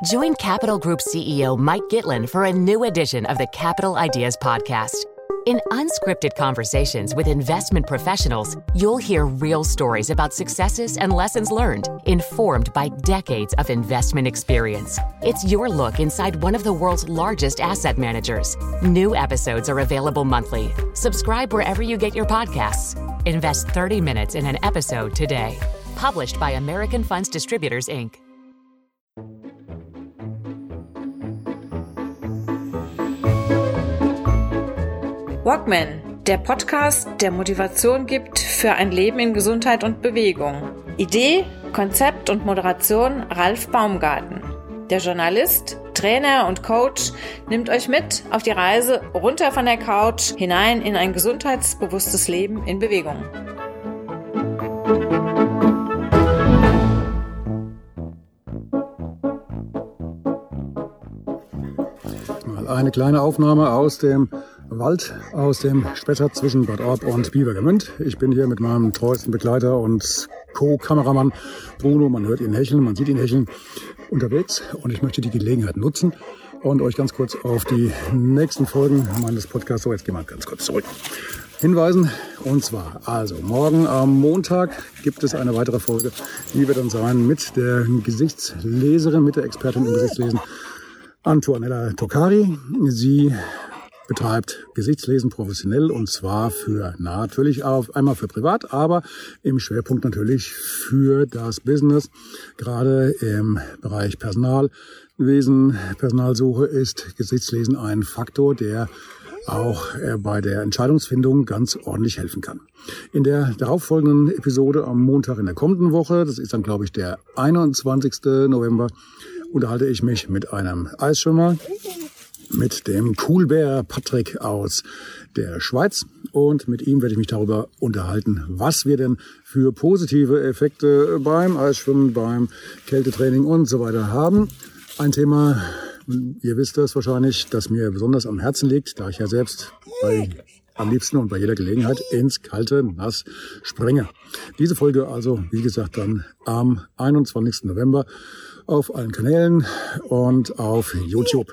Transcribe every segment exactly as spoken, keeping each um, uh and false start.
Join Capital Group C E O Mike Gitlin for a new edition of the Capital Ideas Podcast. In unscripted conversations with investment professionals, you'll hear real stories about successes and lessons learned, informed by decades of investment experience. It's your look inside one of the world's largest asset managers. New episodes are available monthly. Subscribe wherever you get your podcasts. Invest thirty minutes in an episode today. Published by American Funds Distributors, Incorporated. Walkman, der Podcast, der Motivation gibt für ein Leben in Gesundheit und Bewegung. Idee, Konzept und Moderation Ralf Baumgarten. Der Journalist, Trainer und Coach nimmt euch mit auf die Reise runter von der Couch hinein in ein gesundheitsbewusstes Leben in Bewegung. Mal eine kleine Aufnahme aus dem Wald, aus dem Spessart zwischen Bad Orb und Biebergemünd. Ich bin hier mit meinem treuesten Begleiter und Co-Kameramann Bruno, man hört ihn hecheln, man sieht ihn hecheln, unterwegs. Und ich möchte die Gelegenheit nutzen und euch ganz kurz auf die nächsten Folgen meines Podcasts, so jetzt gehen wir ganz kurz zurück, hinweisen. Und zwar, also morgen am Montag gibt es eine weitere Folge, die wird dann sein mit der Gesichtsleserin, mit der Expertin im Gesichtslesen, Antonella Toccari. Sie betreibt Gesichtslesen professionell und zwar für natürlich auch einmal für privat, aber im Schwerpunkt natürlich für das Business. Gerade im Bereich Personalwesen, Personalsuche ist Gesichtslesen ein Faktor, der auch bei der Entscheidungsfindung ganz ordentlich helfen kann. In der darauffolgenden Episode am Montag in der kommenden Woche, das ist dann glaube ich der einundzwanzigsten November, unterhalte ich mich mit einem Eisschwimmer, mit dem Coolbär Patrick aus der Schweiz. Und mit ihm werde ich mich darüber unterhalten, was wir denn für positive Effekte beim Eisschwimmen, beim Kältetraining und so weiter haben. Ein Thema, ihr wisst das wahrscheinlich, das mir besonders am Herzen liegt, da ich ja selbst bei, am liebsten und bei jeder Gelegenheit ins kalte Nass springe. Diese Folge also, wie gesagt, dann am einundzwanzigsten November auf allen Kanälen und auf YouTube.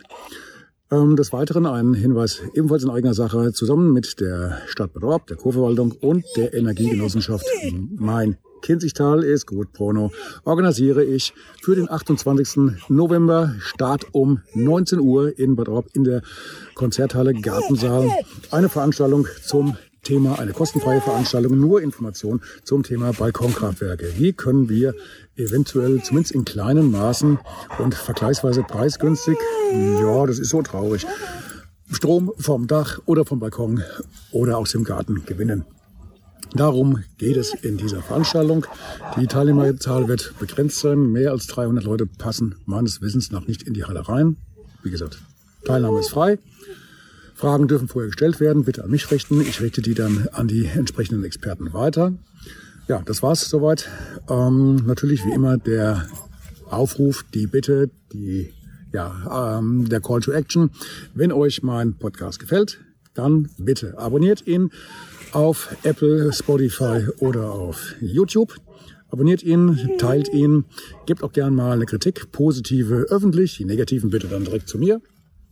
Des Weiteren ein Hinweis ebenfalls in eigener Sache, zusammen mit der Stadt Bad Orb, der Kurverwaltung und der Energiegenossenschaft Main Kinzigtal ist gut, Bruno, organisiere ich für den achtundzwanzigsten November, Start um neunzehn Uhr in Bad Orb in der Konzerthalle Gartensaal, eine Veranstaltung zum Thema, eine kostenfreie Veranstaltung, nur Informationen zum Thema Balkonkraftwerke. Wie können wir eventuell, zumindest in kleinen Maßen und vergleichsweise preisgünstig, ja, das ist so traurig, Strom vom Dach oder vom Balkon oder aus dem Garten gewinnen. Darum geht es in dieser Veranstaltung. Die Teilnehmerzahl wird begrenzt sein. Mehr als dreihundert Leute passen meines Wissens nach nicht in die Halle rein. Wie gesagt, Teilnahme ist frei. Fragen dürfen vorher gestellt werden, bitte an mich richten. Ich richte die dann an die entsprechenden Experten weiter. Ja, das war's soweit. Ähm, natürlich wie immer der Aufruf, die Bitte, die, ja, ähm, der Call to Action. Wenn euch mein Podcast gefällt, dann bitte abonniert ihn auf Apple, Spotify oder auf YouTube. Abonniert ihn, teilt ihn, gebt auch gern mal eine Kritik, positive öffentlich, die negativen bitte dann direkt zu mir.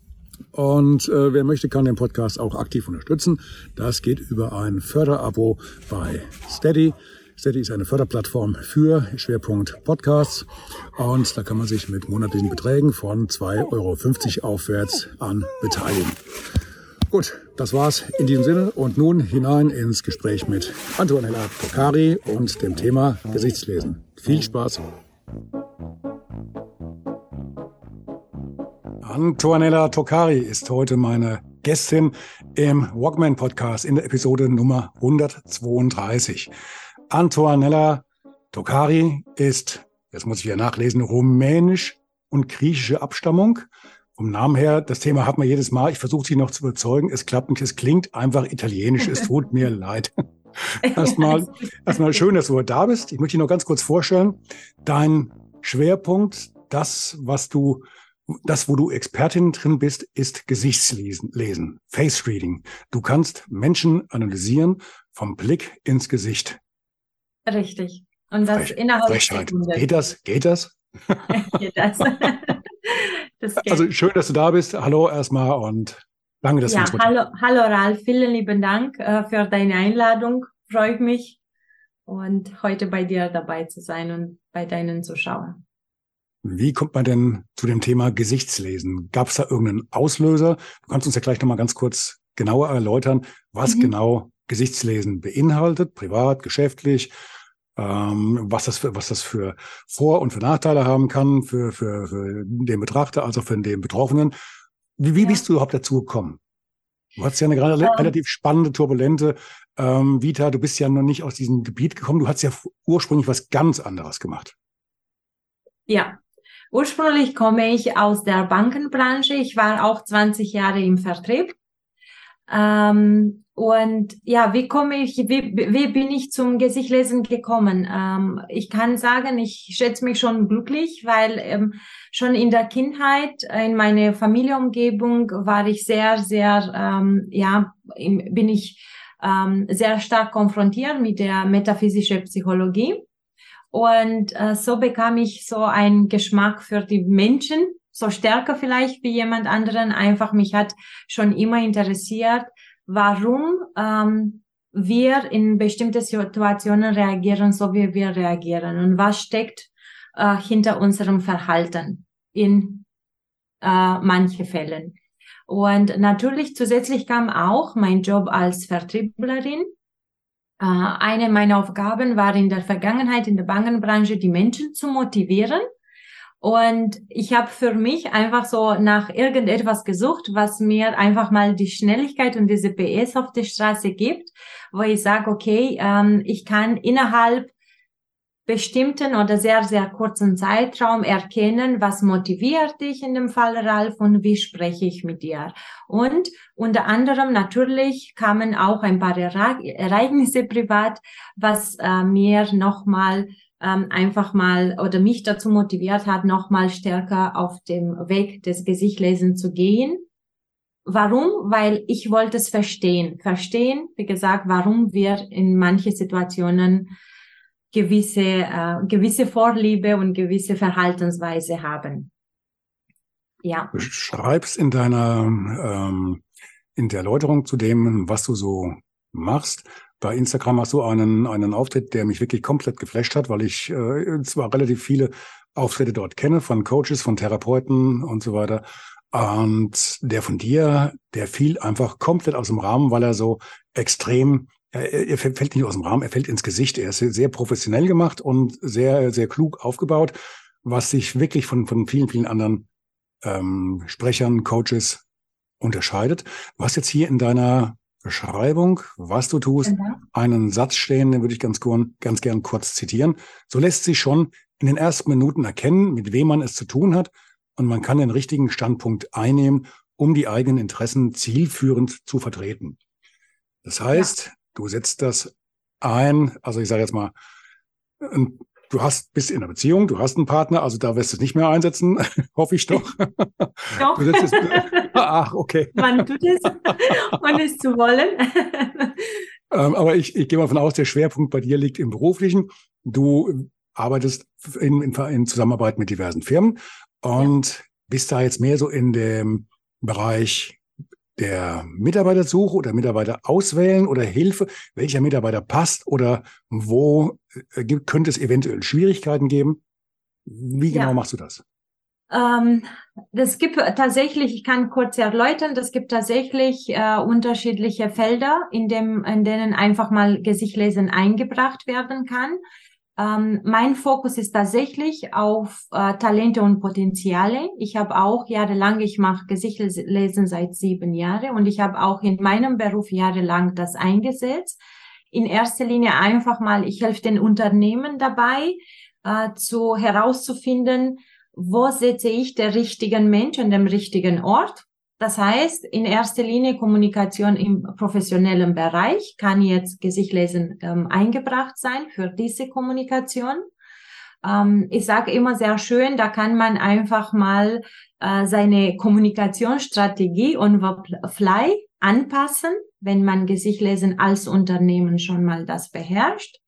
Und äh, wer möchte, kann den Podcast auch aktiv unterstützen. Das geht über ein Förderabo bei Steady. Steady ist eine Förderplattform für Schwerpunkt Podcasts. Und da kann man sich mit monatlichen Beträgen von zwei Euro fünfzig aufwärts an beteiligen. Gut, das war's in diesem Sinne. Und nun hinein ins Gespräch mit Antonella Toccari und dem Thema Gesichtslesen. Viel Spaß! Antonella Toccari ist heute meine Gästin im Walkman Podcast in der Episode Nummer hundertzweiunddreißig. Antonella Toccari ist, jetzt muss ich wieder nachlesen, rumänisch und griechische Abstammung. Vom Namen her, das Thema hat man jedes Mal. Ich versuche sie noch zu überzeugen. Es klappt nicht, es klingt einfach italienisch. Es tut mir leid. Erstmal, erstmal schön, dass du da bist. Ich möchte dich noch ganz kurz vorstellen. Dein Schwerpunkt, das, was du Das, wo du Expertin drin bist, ist Gesichtslesen, lesen, Face Reading. Du kannst Menschen analysieren vom Blick ins Gesicht. Richtig. Und das Frech, innerhalb Frechheit. Geht das? Geht das? Geht das? Das Also schön, dass du da bist. Hallo erstmal und danke, dass ja, du uns hallo, hallo Ralf, vielen lieben Dank äh, für deine Einladung. Freue ich mich und heute bei dir dabei zu sein und bei deinen Zuschauern. Wie kommt man denn zu dem Thema Gesichtslesen? Gab es da irgendeinen Auslöser? Du kannst uns ja gleich nochmal ganz kurz genauer erläutern, was mhm. genau Gesichtslesen beinhaltet, privat, geschäftlich, ähm, was das für, was das für Vor- und für Nachteile haben kann für, für, für den Betrachter, also für den Betroffenen. Wie, wie ja. bist du überhaupt dazu gekommen? Du hast ja eine gerade ähm. relativ spannende, turbulente ähm, Vita. Du bist ja noch nicht aus diesem Gebiet gekommen. Du hast ja ursprünglich was ganz anderes gemacht. Ja. Ursprünglich komme ich aus der Bankenbranche. Ich war auch zwanzig Jahre im Vertrieb. Ähm, und ja, wie komme ich, wie, wie bin ich zum Gesichtslesen gekommen? Ähm, ich kann sagen, ich schätze mich schon glücklich, weil ähm, schon in der Kindheit, in meiner Familienumgebung war ich sehr, sehr, ähm, ja, bin ich ähm, sehr stark konfrontiert mit der metaphysischen Psychologie. Und äh, so bekam ich so einen Geschmack für die Menschen, so stärker vielleicht wie jemand anderen. Einfach mich hat schon immer interessiert, warum ähm, wir in bestimmte Situationen reagieren, so wie wir reagieren und was steckt äh, hinter unserem Verhalten in äh, manchen Fällen. Und natürlich zusätzlich kam auch mein Job als Vertrieblerin. Eine meiner Aufgaben war in der Vergangenheit in der Bankenbranche, die Menschen zu motivieren. Und ich habe für mich einfach so nach irgendetwas gesucht, was mir einfach mal die Schnelligkeit und diese P S auf der Straße gibt, wo ich sage, okay, ähm, ich kann innerhalb bestimmten oder sehr, sehr kurzen Zeitraum erkennen, was motiviert dich in dem Fall, Ralf, und wie spreche ich mit dir. Und unter anderem natürlich kamen auch ein paar Ereignisse privat, was äh, mir nochmal ähm, einfach mal oder mich dazu motiviert hat, nochmal stärker auf dem Weg des Gesichtslesens zu gehen. Warum? Weil ich wollte es verstehen. Verstehen, wie gesagt, warum wir in manche Situationen gewisse, äh, gewisse Vorliebe und gewisse Verhaltensweise haben. Ja. Du schreibst in deiner, ähm, in der Erläuterung zu dem, was du so machst. Bei Instagram hast du einen, einen Auftritt, der mich wirklich komplett geflasht hat, weil ich äh, zwar relativ viele Auftritte dort kenne, von Coaches, von Therapeuten und so weiter. Und der von dir, der fiel einfach komplett aus dem Rahmen, weil er so extrem Er, er fällt nicht aus dem Rahmen, er fällt ins Gesicht. Er ist sehr professionell gemacht und sehr, sehr klug aufgebaut, was sich wirklich von, von vielen, vielen anderen ähm, Sprechern, Coaches unterscheidet. Du hast jetzt hier in deiner Beschreibung, was du tust, mhm. einen Satz stehen, den würde ich ganz, ganz gern kurz zitieren. So lässt sich schon in den ersten Minuten erkennen, mit wem man es zu tun hat, und man kann den richtigen Standpunkt einnehmen, um die eigenen Interessen zielführend zu vertreten. Das heißt, ja. Du setzt das ein, also ich sage jetzt mal, du hast, bist in einer Beziehung, du hast einen Partner, also da wirst du es nicht mehr einsetzen, hoffe ich doch. Doch. Du setzt es, ach, okay. Man tut es, ohne es zu wollen. ähm, aber ich, ich gehe mal davon aus, der Schwerpunkt bei dir liegt im Beruflichen. Du arbeitest in, in, in Zusammenarbeit mit diversen Firmen und ja. bist da jetzt mehr so in dem Bereich der Mitarbeitersuche oder Mitarbeiter auswählen oder Hilfe, welcher Mitarbeiter passt oder wo äh, könnte es eventuell Schwierigkeiten geben? Wie genau ja. machst du das? Ähm, das gibt tatsächlich, ich kann kurz erläutern, das gibt tatsächlich äh, unterschiedliche Felder, in dem, in denen einfach mal Gesichtslesen eingebracht werden kann. Ähm, mein Fokus ist tatsächlich auf äh, Talente und Potenziale. Ich habe auch jahrelang, ich mache Gesichtslesen seit sieben Jahren und ich habe auch in meinem Beruf jahrelang das eingesetzt. In erster Linie einfach mal, ich helfe den Unternehmen dabei, äh, zu herauszufinden, wo setze ich den richtigen Mensch an dem richtigen Ort. Das heißt, in erster Linie Kommunikation im professionellen Bereich kann jetzt Gesichtslesen ähm, eingebracht sein für diese Kommunikation. Ähm, ich sage immer sehr schön, da kann man einfach mal äh, seine Kommunikationsstrategie on the fly anpassen, wenn man Gesichtslesen als Unternehmen schon mal das beherrscht.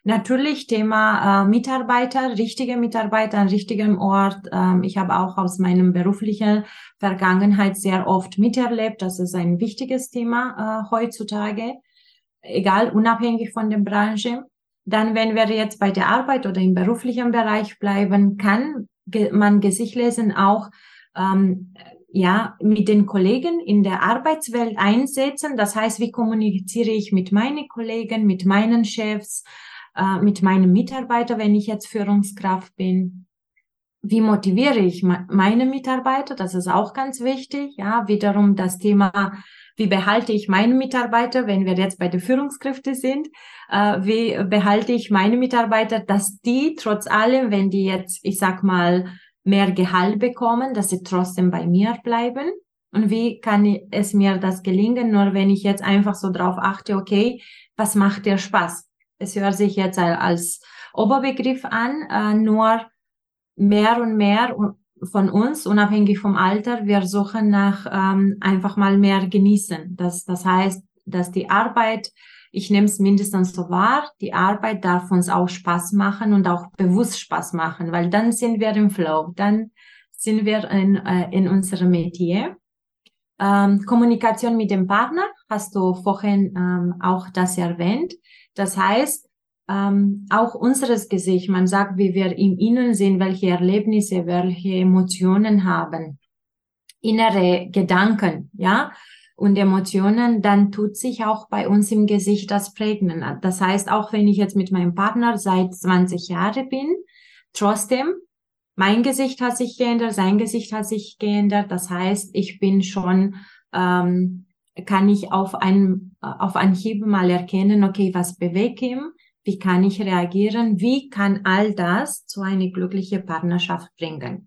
Natürlich Thema äh, Mitarbeiter, richtige Mitarbeiter an richtigem Ort. Ähm, ich habe auch aus meinem beruflichen Vergangenheit sehr oft miterlebt. Das ist ein wichtiges Thema äh, heutzutage, egal, unabhängig von der Branche. Dann, wenn wir jetzt bei der Arbeit oder im beruflichen Bereich bleiben, kann ge- man Gesicht lesen auch ähm, ja, mit den Kollegen in der Arbeitswelt einsetzen. Das heißt, wie kommuniziere ich mit meinen Kollegen, mit meinen Chefs, äh, mit meinen Mitarbeitern, wenn ich jetzt Führungskraft bin? Wie motiviere ich me- meine Mitarbeiter? Das ist auch ganz wichtig. Ja, wiederum das Thema, wie behalte ich meine Mitarbeiter, wenn wir jetzt bei den Führungskräften sind? Äh, wie behalte ich meine Mitarbeiter, dass die trotz allem, wenn die jetzt, ich sag mal, mehr Gehalt bekommen, dass sie trotzdem bei mir bleiben? Und wie kann es mir das gelingen, nur wenn ich jetzt einfach so drauf achte, okay, was macht dir Spaß? Es hört sich jetzt als Oberbegriff an, äh, nur mehr und mehr von uns, unabhängig vom Alter, wir suchen nach ähm, einfach mal mehr genießen. Das, das heißt, dass die Arbeit, ich nehme es mindestens so wahr, die Arbeit darf uns auch Spaß machen und auch bewusst Spaß machen, weil dann sind wir im Flow, dann sind wir in, äh, in unserem Metier. Ähm, Kommunikation mit dem Partner, hast du vorhin ähm, auch das erwähnt. Das heißt, ähm, auch unseres Gesicht, man sagt, wie wir im Innen sind, welche Erlebnisse, welche Emotionen haben, innere Gedanken, ja, und Emotionen, dann tut sich auch bei uns im Gesicht das Prägen. Das heißt, auch wenn ich jetzt mit meinem Partner seit zwanzig Jahren bin, trotzdem, mein Gesicht hat sich geändert, sein Gesicht hat sich geändert. Das heißt, ich bin schon, ähm, kann ich auf ein, auf Anhieb mal erkennen, okay, was bewegt ihn? Wie kann ich reagieren? Wie kann all das zu einer glücklichen Partnerschaft bringen?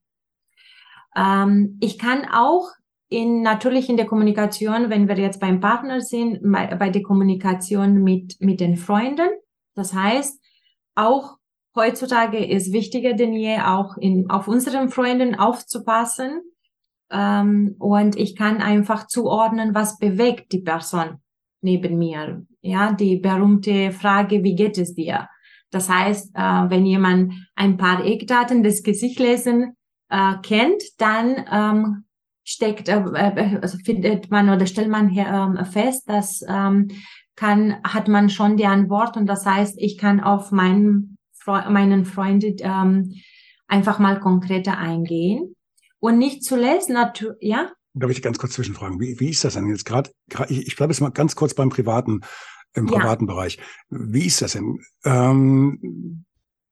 Ähm, ich kann auch in, natürlich in der Kommunikation, wenn wir jetzt beim Partner sind, bei, bei der Kommunikation mit, mit den Freunden. Das heißt, auch heutzutage ist wichtiger denn je, auch in, auf unseren Freunden aufzupassen. Ähm, und ich kann einfach zuordnen, was bewegt die Person neben mir. Ja, die berühmte Frage, wie geht es dir? Das heißt, äh, wenn jemand ein paar Eckdaten des Gesichtslesen äh, kennt, dann ähm, steckt, äh, also findet man oder stellt man hier, äh, fest, dass ähm, kann, hat man schon die Antwort, und das heißt, ich kann auf meinen, Fre- meinen Freund ähm, einfach mal konkreter eingehen. Und nicht zuletzt, natürlich, ja? Darf ich ganz kurz zwischenfragen? Wie, wie ist das denn jetzt gerade? Ich, ich bleibe jetzt mal ganz kurz beim privaten, im Ja. privaten Bereich. Wie ist das denn? Ähm,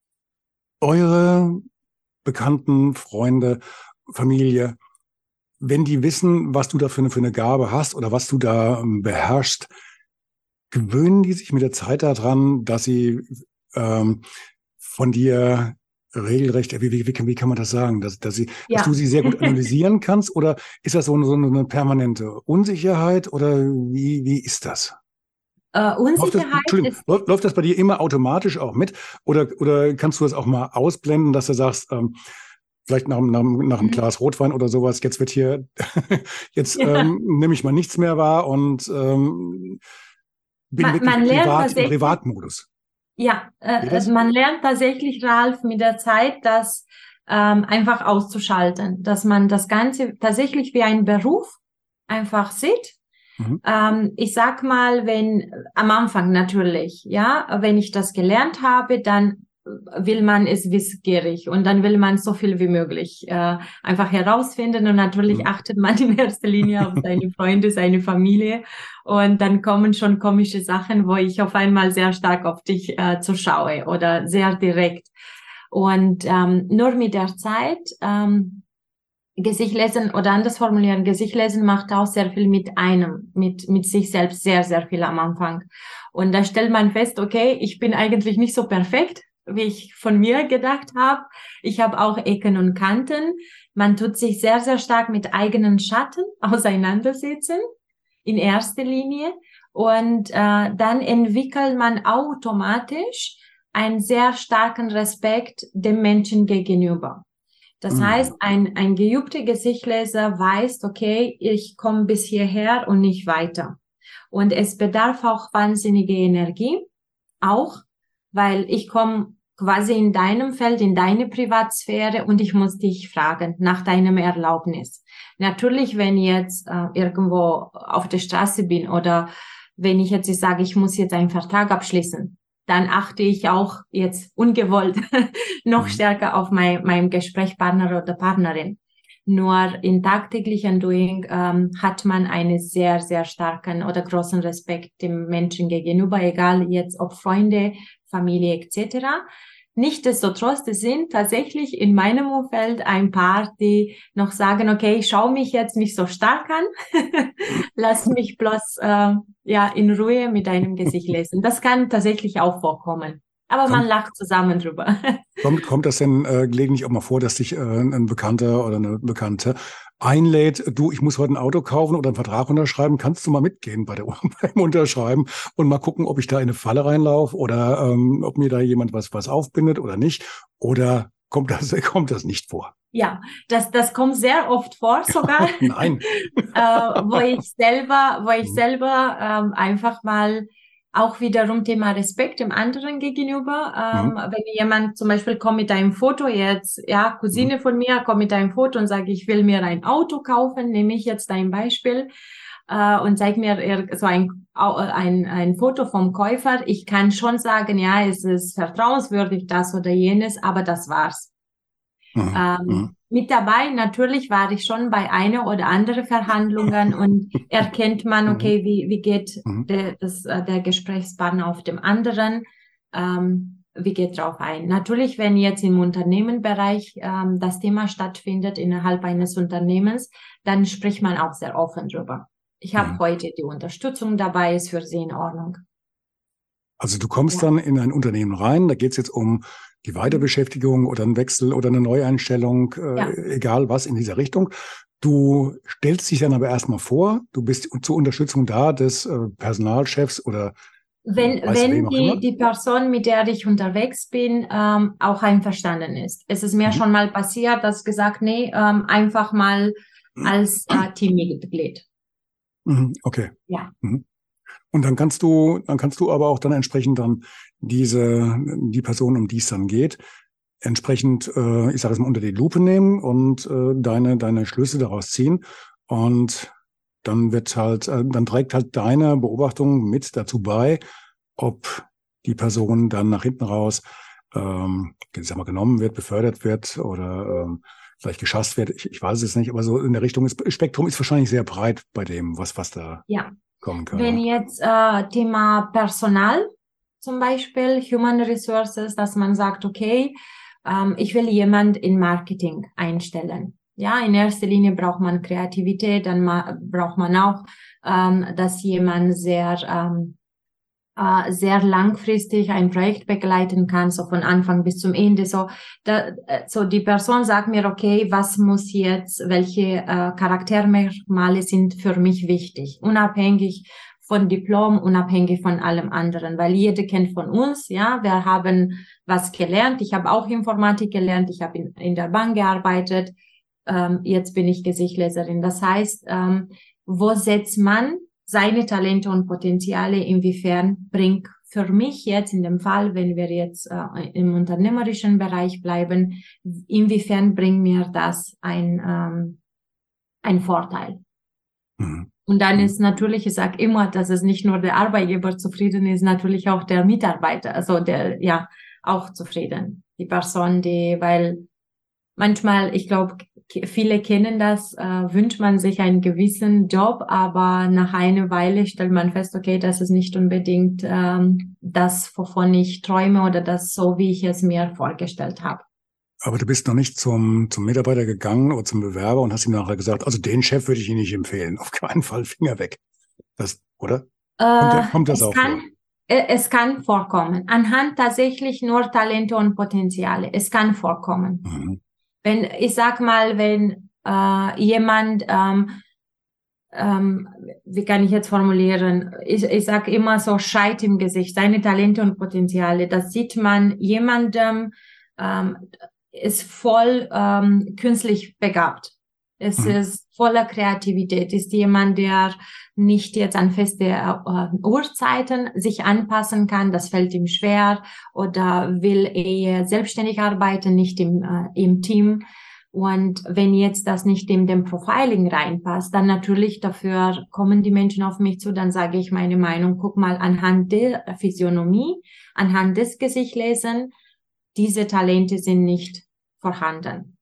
eure Bekannten, Freunde, Familie, wenn die wissen, was du da für eine, für eine Gabe hast oder was du da ähm, beherrschst, gewöhnen die sich mit der Zeit daran, dass sie ähm, von dir regelrecht, wie, wie, wie, kann, wie kann man das sagen, dass, dass, sie, Ja. dass du sie sehr gut analysieren kannst, oder ist das so eine, so eine permanente Unsicherheit, oder wie, wie ist das? Äh, Läuft das, Unsicherheit Entschuldigung, ist, läuft, läuft das bei dir immer automatisch auch mit, oder, oder kannst du das auch mal ausblenden, dass du sagst, ähm, vielleicht nach, nach, nach einem Glas Rotwein oder sowas, jetzt wird hier, jetzt ja. ähm, nehme ich mal nichts mehr wahr und ähm, bin man, wirklich man lernt privat im tatsächlich, Privatmodus. ja, Geht äh, das? man lernt tatsächlich, Ralf, mit der Zeit, das ähm, einfach auszuschalten, dass man das Ganze tatsächlich wie einen Beruf einfach sieht. Mhm. Ähm, ich sag mal, wenn am Anfang natürlich, ja, wenn ich das gelernt habe, dann will man es wissgierig und dann will man so viel wie möglich äh, einfach herausfinden, und natürlich Mhm. achtet man in erster Linie auf seine Freunde, seine Familie, und dann kommen schon komische Sachen, wo ich auf einmal sehr stark auf dich äh, zuschaue oder sehr direkt. Und ähm, nur mit der Zeit ähm, Gesicht lesen, oder anders formulieren, Gesicht lesen macht auch sehr viel mit einem, mit, mit sich selbst, sehr, sehr viel am Anfang. Und da stellt man fest, okay, ich bin eigentlich nicht so perfekt, wie ich von mir gedacht habe. Ich habe auch Ecken und Kanten. Man tut sich sehr, sehr stark mit eigenen Schatten auseinandersetzen, in erster Linie. Und äh, dann entwickelt man automatisch einen sehr starken Respekt dem Menschen gegenüber. Das Mhm. heißt, ein, ein geübter Gesichtleser weiß, okay, ich komme bis hierher und nicht weiter. Und es bedarf auch wahnsinnige Energie, auch, weil ich komme quasi in deinem Feld, in deine Privatsphäre und ich muss dich fragen nach deinem Erlaubnis. Natürlich, wenn ich jetzt äh, irgendwo auf der Straße bin oder wenn ich jetzt sage, ich muss jetzt einen Vertrag abschließen, dann achte ich auch jetzt ungewollt noch stärker auf mein, meinen Gesprächspartner oder Partnerin. Nur in tagtäglichen Doing ähm, hat man einen sehr, sehr starken oder großen Respekt dem Menschen gegenüber, egal jetzt ob Freunde, Familie et cetera. Nichtsdestotrotz, es sind tatsächlich in meinem Umfeld ein paar, die noch sagen, okay, schau mich jetzt nicht so stark an, lass mich bloß äh, ja in Ruhe mit deinem Gesicht lesen. Das kann tatsächlich auch vorkommen, aber Kommt, man lacht zusammen drüber. kommt, kommt das denn äh, gelegentlich auch mal vor, dass dich äh, ein Bekannter oder eine Bekannte einlädt, du, ich muss heute ein Auto kaufen oder einen Vertrag unterschreiben, kannst du mal mitgehen bei der, beim Unterschreiben und mal gucken, ob ich da in eine Falle reinlaufe oder ähm, ob mir da jemand was, was aufbindet oder nicht? Oder kommt das, kommt das nicht vor? Ja, das, das kommt sehr oft vor sogar. Nein. äh, wo ich selber, wo ich selber ähm, einfach mal auch wiederum Thema Respekt dem anderen gegenüber. Ähm, Mhm. Wenn jemand zum Beispiel kommt mit einem Foto jetzt, ja, Cousine von mir kommt mit einem Foto und sagt, ich will mir ein Auto kaufen, nehme ich jetzt ein Beispiel äh, und zeigt mir so ein, ein, ein Foto vom Käufer. Ich kann schon sagen, ja, es ist vertrauenswürdig, das oder jenes, aber das war's. Mhm. Ähm, Mhm. mit dabei, natürlich war ich schon bei einer oder anderen Verhandlungen und erkennt man, okay, wie, wie geht Mhm. der, das, der Gesprächspartner auf dem anderen, ähm, wie geht drauf ein. Natürlich, wenn jetzt im Unternehmenbereich ähm, das Thema stattfindet innerhalb eines Unternehmens, dann spricht man auch sehr offen drüber. Ich habe Mhm. heute die Unterstützung dabei, ist für Sie in Ordnung. Also du kommst Ja. dann in ein Unternehmen rein, da geht es jetzt um die Weiterbeschäftigung oder einen Wechsel oder eine Neueinstellung, äh, Ja. egal was in dieser Richtung. Du stellst dich dann aber erstmal vor, du bist zur Unterstützung da des äh, Personalchefs oder Wenn, weiß wenn wem auch die, immer. die Person, mit der ich unterwegs bin, ähm, auch einverstanden ist. Es ist mir Mhm. schon mal passiert, dass gesagt, nee, ähm, einfach mal als äh, Teammitglied. Mhm. Okay. Ja. Mhm. Und dann kannst du, dann kannst du aber auch dann entsprechend dann diese, die Person, um die es dann geht, entsprechend, äh, ich sage es mal, unter die Lupe nehmen und äh, deine, deine Schlüsse daraus ziehen. Und dann wird halt, äh, dann trägt halt deine Beobachtung mit dazu bei, ob die Person dann nach hinten raus, ähm, ich sag mal, genommen wird, befördert wird oder ähm, vielleicht geschasst wird. Ich, ich weiß es nicht, aber so in der Richtung ist, Spektrum ist wahrscheinlich sehr breit bei dem, was, was da Ja. kommen kann. Wenn Ne? jetzt äh, Thema Personal zum Beispiel, Human Resources, dass man sagt, okay, ähm, ich will jemand in Marketing einstellen. Ja, in erster Linie braucht man Kreativität, dann ma- braucht man auch, ähm, dass jemand sehr ähm, äh, sehr langfristig ein Projekt begleiten kann, so von Anfang bis zum Ende. So, da, so die Person sagt mir, okay, was muss jetzt, welche äh, Charaktermerkmale sind für mich wichtig, unabhängig von Diplom, unabhängig von allem anderen, weil jeder kennt von uns, ja, wir haben was gelernt. Ich habe auch Informatik gelernt, ich habe in, in der Bank gearbeitet, ähm, jetzt bin ich Gesichtsleserin. Das heißt, ähm, wo setzt man seine Talente und Potenziale, inwiefern bringt für mich jetzt in dem Fall, wenn wir jetzt äh, im unternehmerischen Bereich bleiben, inwiefern bringt mir das ein, ähm, ein Vorteil? Mhm. Und dann Mhm. ist natürlich, ich sage immer, dass es nicht nur der Arbeitgeber zufrieden ist, natürlich auch der Mitarbeiter, also der, ja, auch zufrieden. Die Person, die, weil manchmal, ich glaube, viele kennen das, äh, wünscht man sich einen gewissen Job, aber nach einer Weile stellt man fest, okay, das ist nicht unbedingt ähm, das, wovon ich träume oder das so, wie ich es mir vorgestellt habe. Aber du bist noch nicht zum, zum Mitarbeiter gegangen oder zum Bewerber und hast ihm nachher gesagt, also den Chef würde ich Ihnen nicht empfehlen. Auf keinen Fall, Finger weg. Das, oder? Kommt, Äh, der, kommt das es auch kann, vor? äh, es kann vorkommen. Anhand tatsächlich nur Talente und Potenziale. Es kann vorkommen. Mhm. Wenn, ich sag mal, wenn äh, jemand, ähm, ähm, wie kann ich jetzt formulieren, ich, ich sage immer so Scheit im Gesicht, seine Talente und Potenziale, das sieht man jemandem, ähm, ist voll ähm, künstlich begabt. Es Mhm. ist voller Kreativität. Ist jemand, der nicht jetzt an feste äh, Uhrzeiten sich anpassen kann, das fällt ihm schwer, oder will eher selbstständig arbeiten, nicht im, äh, im Team. Und wenn jetzt das nicht in dem Profiling reinpasst, dann natürlich dafür kommen die Menschen auf mich zu, dann sage ich meine Meinung, guck mal anhand der Physiognomie, anhand des Gesichtslesen, diese Talente sind nicht vorhanden.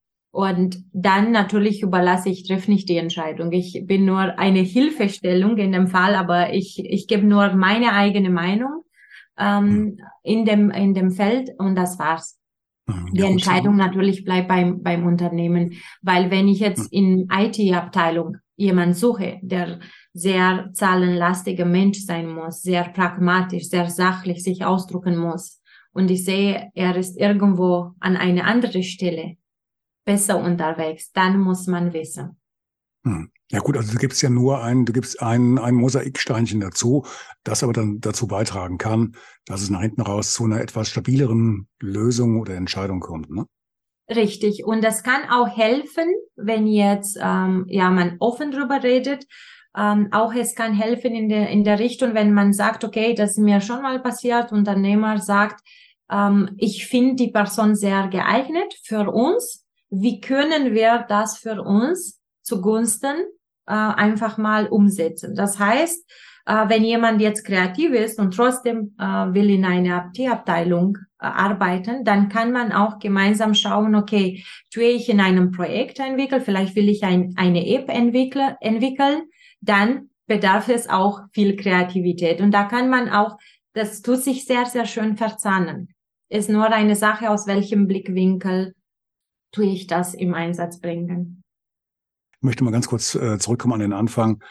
Und dann natürlich überlasse ich, treffe nicht die Entscheidung. Ich bin nur eine Hilfestellung in dem Fall, aber ich, ich gebe nur meine eigene Meinung ähm, in dem, in dem Feld und das war's. Die Ja, gut. Entscheidung natürlich bleibt beim, beim Unternehmen, weil wenn ich jetzt in I T-Abteilung jemand suche, der sehr zahlenlastiger Mensch sein muss, sehr pragmatisch, sehr sachlich sich ausdrücken muss und ich sehe, er ist irgendwo an einer anderen Stelle besser unterwegs, dann muss man wissen. Hm. Ja gut, also du gibst ja nur ein, du gibst ein, ein Mosaiksteinchen dazu, das aber dann dazu beitragen kann, dass es nach hinten raus zu einer etwas stabileren Lösung oder Entscheidung kommt, ne? Richtig. Und das kann auch helfen, wenn jetzt ähm, ja man offen drüber redet. Ähm, auch es kann helfen in der in der Richtung, wenn man sagt, okay, das ist mir schon mal passiert. Unternehmer sagt, ähm, ich finde die Person sehr geeignet für uns. Wie können wir das für uns zugunsten äh, einfach mal umsetzen? Das heißt, äh, wenn jemand jetzt kreativ ist und trotzdem äh, will in einer I T-Abteilung äh, arbeiten, dann kann man auch gemeinsam schauen, okay, tue ich in einem Projekt entwickeln, vielleicht will ich ein, eine App entwickle, entwickeln, dann bedarf es auch viel Kreativität. Und da kann man auch, das tut sich sehr, sehr schön verzahnen. Ist nur eine Sache, aus welchem Blickwinkel tue ich das im Einsatz bringen. Ich möchte mal ganz kurz äh, zurückkommen an den Anfang.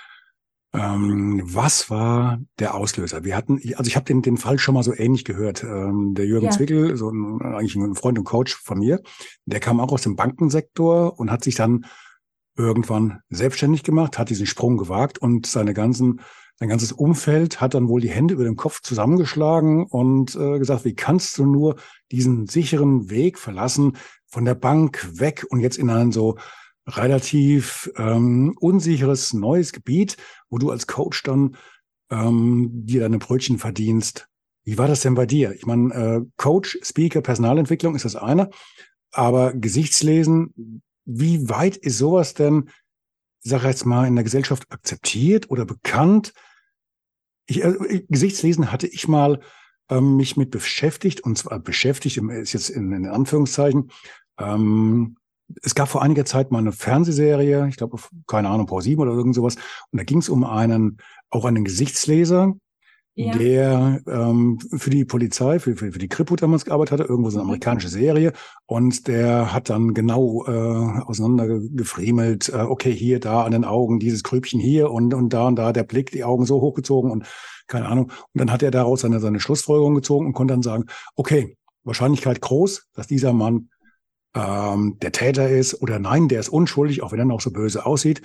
Ähm, was war der Auslöser? Wir hatten, also ich habe den, den Fall schon mal so ähnlich gehört. Ähm, der Jürgen Ja. Zwickel, so ein, eigentlich ein Freund und Coach von mir, der kam auch aus dem Bankensektor und hat sich dann irgendwann selbstständig gemacht, hat diesen Sprung gewagt und seine ganzen, sein ganzes Umfeld hat dann wohl die Hände über dem Kopf zusammengeschlagen und äh, gesagt, wie kannst du nur diesen sicheren Weg verlassen, von der Bank weg und jetzt in ein so relativ ähm, unsicheres neues Gebiet, wo du als Coach dann ähm, dir deine Brötchen verdienst. Wie war das denn bei dir? Ich meine, äh, Coach, Speaker, Personalentwicklung ist das eine, aber Gesichtslesen, wie weit ist sowas denn, ich sage jetzt mal, in der Gesellschaft akzeptiert oder bekannt? Ich, äh, Gesichtslesen hatte ich mal ähm, mich mit beschäftigt, und zwar beschäftigt, ist jetzt in, in Anführungszeichen. Ähm, es gab vor einiger Zeit mal eine Fernsehserie, ich glaube, keine Ahnung, ProSieben oder irgend sowas, und da ging es um einen, auch einen Gesichtsleser, ja. der ähm, für die Polizei, für, für, für die Kripo damals gearbeitet hatte, irgendwo so eine amerikanische Serie, und der hat dann genau äh, auseinandergefriemelt, äh, okay, hier, da an den Augen, dieses Grübchen hier und, und da und da der Blick, die Augen so hochgezogen und keine Ahnung. Und dann hat er daraus seine, seine Schlussfolgerung gezogen und konnte dann sagen, okay, Wahrscheinlichkeit groß, dass dieser Mann ähm, der Täter ist oder nein, der ist unschuldig, auch wenn er noch so böse aussieht.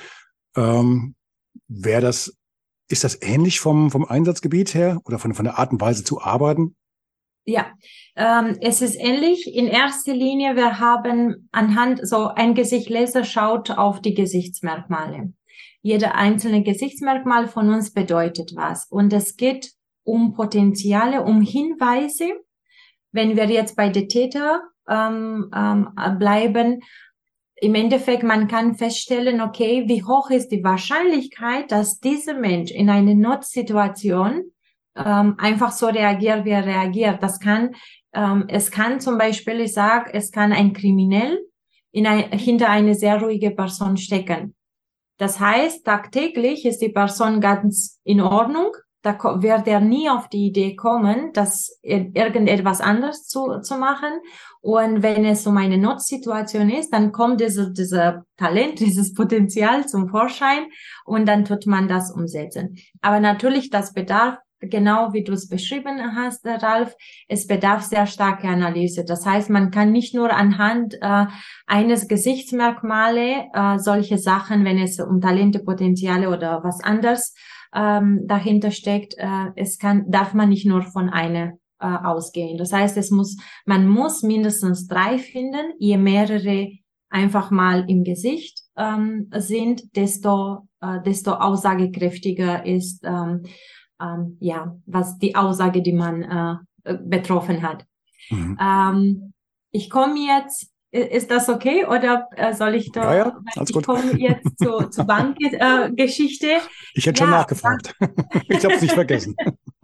Ähm, wäre das Ist das ähnlich vom, vom Einsatzgebiet her oder von, von der Art und Weise zu arbeiten? Ja, ähm, es ist ähnlich. In erster Linie, wir haben anhand, so ein Gesichtleser schaut auf die Gesichtsmerkmale. Jeder einzelne Gesichtsmerkmal von uns bedeutet was. Und es geht um Potenziale, um Hinweise. Wenn wir jetzt bei der Täter ähm, ähm, bleiben, im Endeffekt, man kann feststellen, okay, wie hoch ist die Wahrscheinlichkeit, dass dieser Mensch in einer Notsituation ähm, einfach so reagiert, wie er reagiert. Das kann, ähm, es kann zum Beispiel, ich sage, es kann ein Kriminell in ein, hinter eine sehr ruhige Person stecken. Das heißt, tagtäglich ist die Person ganz in Ordnung. Da wird er nie auf die Idee kommen, das irgendetwas anderes zu, zu machen. Und wenn es um eine Notsituation ist, dann kommt dieses, dieses Talent, dieses Potenzial zum Vorschein und dann tut man das umsetzen. Aber natürlich, das bedarf, genau wie du es beschrieben hast, Ralf, es bedarf sehr starke Analyse. Das heißt, man kann nicht nur anhand äh, eines Gesichtsmerkmale äh, solche Sachen, wenn es um Talente, Potenziale oder was anderes ähm, dahinter steckt, äh, es kann, darf man nicht nur von einer äh, ausgehen. Das heißt, es muss, man muss mindestens drei finden, je mehrere einfach mal im Gesicht ähm, sind, desto, äh, desto aussagekräftiger ist, ähm, ähm, ja, was die Aussage, die man äh, betroffen hat. Mhm. Ähm, ich komme jetzt, ist das okay oder äh, soll ich da, Ja, ja, alles ich gut. komme jetzt zu, zu Bankgeschichte. Äh, Ich hätte ja, schon nachgefragt. Ich habe es nicht vergessen.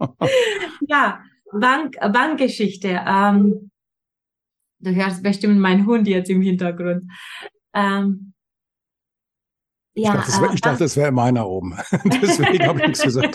ja, Bank, Bankgeschichte. Ähm, du hörst bestimmt meinen Hund jetzt im Hintergrund. Ähm, Ich dachte, es ja, wär, äh, ich dachte, es wäre meiner oben. Deswegen habe ich nichts gesagt.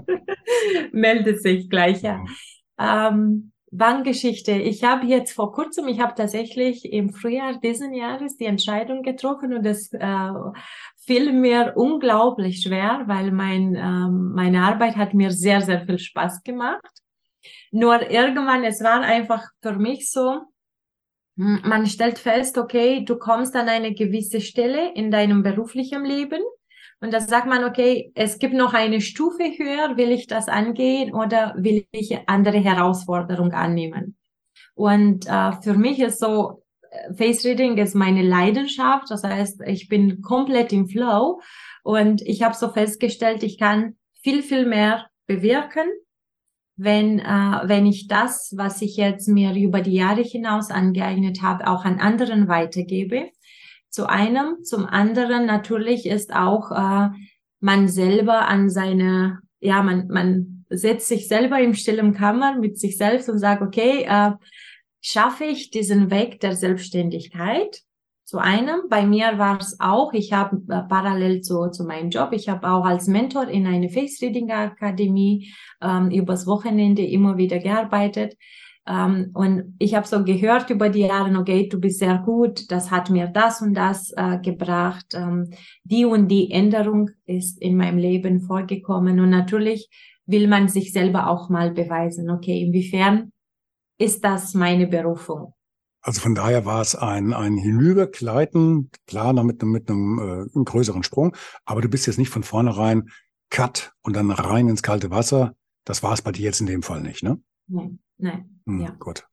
meldet sich gleich, ja. Mhm. Ähm, Bankgeschichte. Ich habe jetzt vor kurzem, ich habe tatsächlich im Frühjahr diesen Jahres die Entscheidung getroffen und es äh, fiel mir unglaublich schwer, weil mein, ähm, meine Arbeit hat mir sehr, sehr viel Spaß gemacht. Nur irgendwann, es war einfach für mich so, man stellt fest, okay, du kommst an eine gewisse Stelle in deinem beruflichen Leben und da sagt man, okay, es gibt noch eine Stufe höher, will ich das angehen oder will ich andere Herausforderungen annehmen? Und äh, für mich ist so, Face Reading ist meine Leidenschaft, das heißt, ich bin komplett im Flow und ich habe so festgestellt, ich kann viel, viel mehr bewirken, wenn, äh, wenn ich das, was ich jetzt mir über die Jahre hinaus angeeignet habe, auch an anderen weitergebe. Zu einem, zum anderen natürlich ist auch äh, man selber an seine, ja, man, man setzt sich selber im stillen Kammer mit sich selbst und sagt, okay, äh, schaffe ich diesen Weg der Selbstständigkeit? Zu einem, bei mir war es auch, ich habe äh, parallel zu, zu meinem Job, ich habe auch als Mentor in eine Face Reading Akademie ähm, übers Wochenende immer wieder gearbeitet. Ähm, und ich habe so gehört über die Jahre, okay, du bist sehr gut, das hat mir das und das äh, gebracht. Ähm, die und die Änderung ist in meinem Leben vorgekommen. Und natürlich will man sich selber auch mal beweisen, okay, inwiefern ist das meine Berufung? Also von daher war es ein, ein Hinübergleiten, klar, noch mit, einem- mit einem, äh, einem größeren Sprung, aber du bist jetzt nicht von vornherein Cut und dann rein ins kalte Wasser. Das war es bei dir jetzt in dem Fall nicht, ne? Nein, nein, Hm, ja. gut.